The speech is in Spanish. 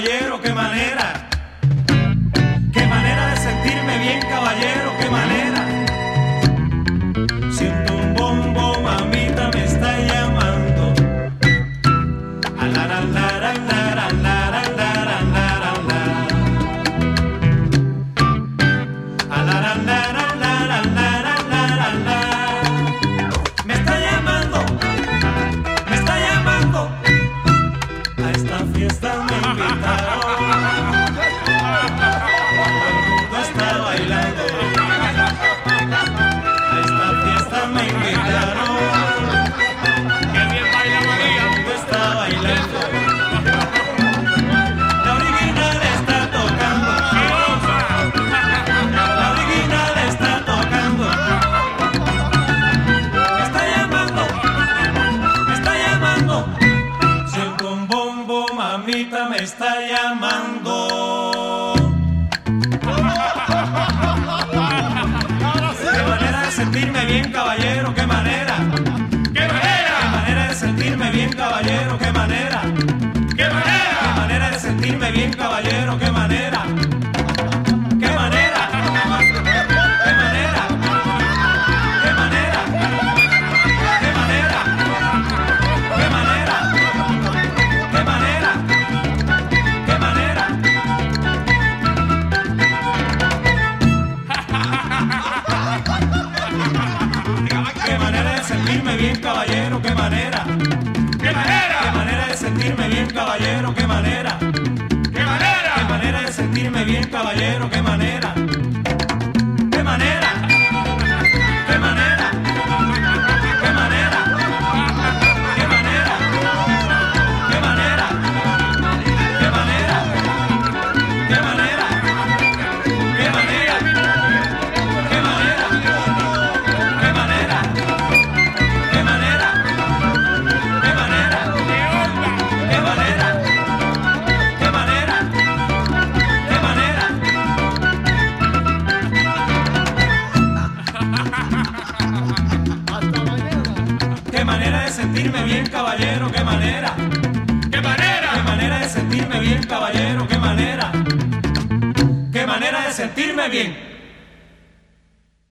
caballero, qué manera. Qué manera de sentirme bien, caballero, qué manera. Siento un bombo, mamita me está llamando. Me está llamando, me está llamando. A esta fiesta me invitaron. Todo el mundo está bailando. A esta fiesta me invitaron. ¡Qué bien baila María! Todo el mundo está bailando. La original está tocando. La original está tocando. Me está llamando. Me está llamando. Siento un bombo, mamita me está llamando. Qué manera de sentirme bien, caballero, qué manera. ¡Qué manera! Qué manera de sentirme bien, caballero, qué manera. ¡Qué manera! Qué manera de sentirme bien, caballero, qué manera. Qué manera. Qué manera. Qué manera. Qué manera. Qué manera. Qué manera. Qué manera. Qué manera de sentirme bien, caballero, qué manera. ¡Qué manera! Qué manera de sentirme bien, caballero, qué manera. ¡Qué manera! Qué manera de sentirme bien, caballero, qué manera. Qué manera. Qué manera. Qué manera. Qué manera. Qué manera. Qué manera. Qué manera. Qué manera. Qué manera. Qué manera. Qué manera. Qué manera. ¡Qué onda! Qué manera. Qué manera. Qué manera. Qué manera de sentirme bien, caballero, qué manera. ¡Qué manera! Qué manera de sentirme bien, caballero, qué manera. Qué manera de sentirme bien.